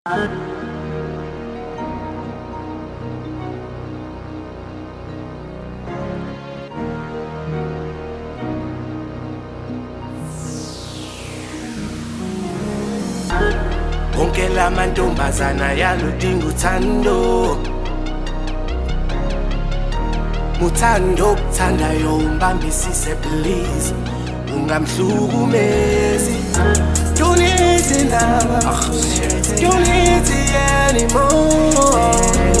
Wonke la mantombazana yaludinga uthando, muthando kuthandayo umbambisise please, ungamhlukumezi. Don't need it now, don't need it anymore.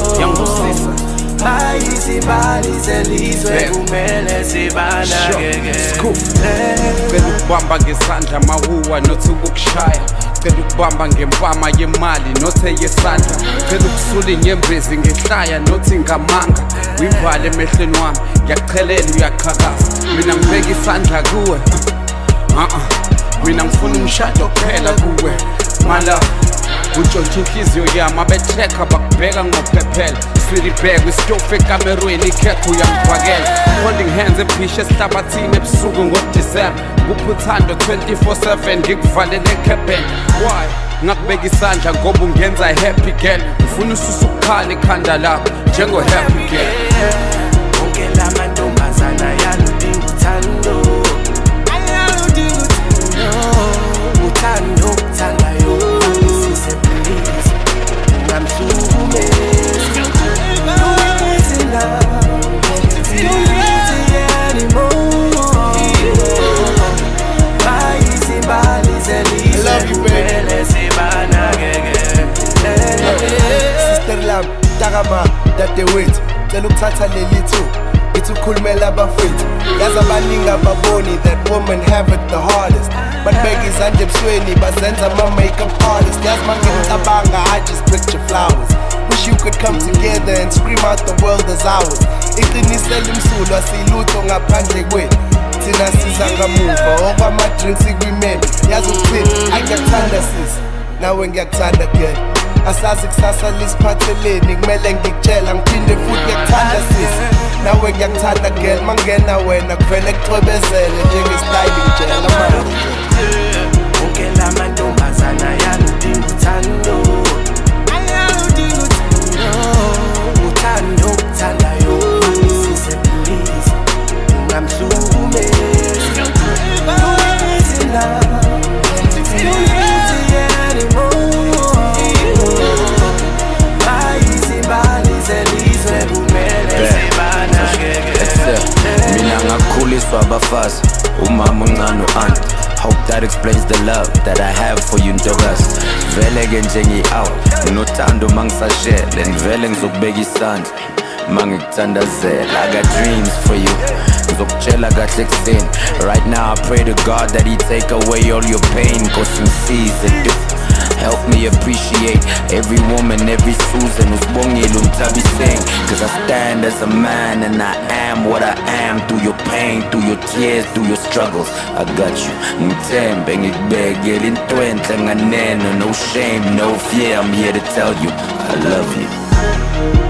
Bayizibali zelizwe kumele sibanakeke. Cela ukubamba ngesandla mawuwa nothi ukukushaya. Cela ukubamba ngempama yemali nothi eyesandla. Cela ukusula inyembezi ngehlaya nothi ngamanga. Wimbali emehlweni wami ngiyakuchelela uyaqhakaza. Mina ngibeka isandla kuwe. Mina ngifuna umshado kuphela kuwe. Mala utshontsha inhliziyo yami abetheka bakubheka ngophephela. Siribheka isitofu ekamerweni ikhekho uyangibhakela. Holding hands ebhisha esihlabathini ebusuku ngoDisemba. Kuphuthando 24/7 ngikuvalele ekhebheni. Why? Ngakubeka isandla ngoba ungenza happy girl. Ufuna ususa ukukhala ekhanda lakho njengo happy girl. Wonke la mantombazana yaludinga uthando, muthando kuthandayo umbambisise please, ungamhlukumezi. Takama dadewethu cela ukuthatha leli thu ithi ukhulumela abafethu. Yazi abaningi ababoni that women have it the hardest, banibeka izandla ebusweni bazenza ama-makeup artist. Yazi mangicabanga I just picture flowers. Wish you could come together and scream out the world is ours. Iqinisele imsulwa silutho ngaphandle kwethu, thina siza ngamuva okwama-drinks ikwimeli. Yazi ukuthini angiyakuthanda sisi nawe ngiyakuthanda girl. Asazi kusasa lisiphatheleni kumele ngikutshela ngiphinde futhi ngiyakuthanda sisi nawe ngiyakuthanda girl. Mangena wena kuvele kucwebezele njenge-styling jela manje. Wonke la mantombazana yaludinga uthando, muthando kuthandayo umbambisise please, ungamhlukumezi. Mina ngakhuliswa abafazi, umama uncane u-aunt. Hope that explains the love that I have for you ntokazi. Vele ke njengi-out nginothando mangisashele, ngivele ngizokubeka isandla mangikuthandazela. I got dreams for you, ngizokutshela kahle ekuseni. Right now I pray to God that he take away all your pain, cause ngisize help me appreciate every woman, every Susan usibongile umthabiseng. Cause I stand as a man and I am what I am. Through your pain, through your tears, through your struggles, I got you. Ngithembe ngikubekele into enhle nganeno. No shame, no fear, I'm here to tell you I love you.